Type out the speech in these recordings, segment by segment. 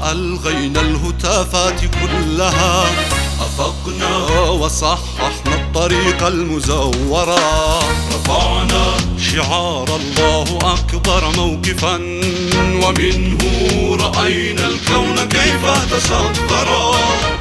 وألغينا الهتافات كلها، أفقنا وصححنا الطريق المزورة، رفعنا شعار الله أكبر موقفا، ومنه رأينا الكون كيف تصدرا.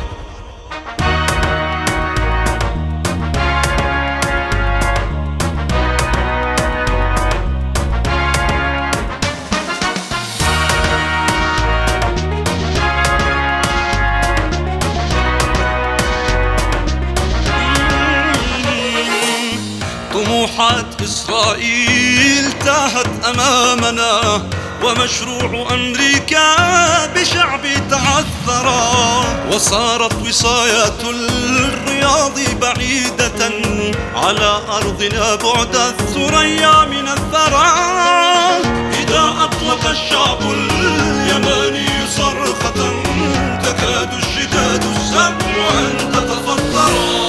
طموحات إسرائيل تاهت أمامنا، ومشروع أمريكا بشعب تعثرا، وصارت وصايات الرياض بعيدة على أرضنا بعد الثريا من الثرى. إذا أطلق الشعب اليماني صرخة تكاد الشتات السمع أن تتفطرا،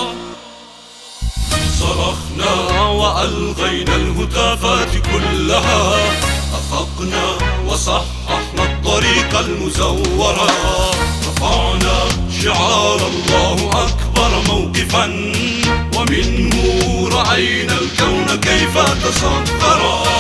صرخنا وألغينا الهتافات كلها، أفقنا وصححنا الطريق المزورة، رفعنا شعار الله أكبر موقفا، ومنه رأينا الكون كيف تصدرا.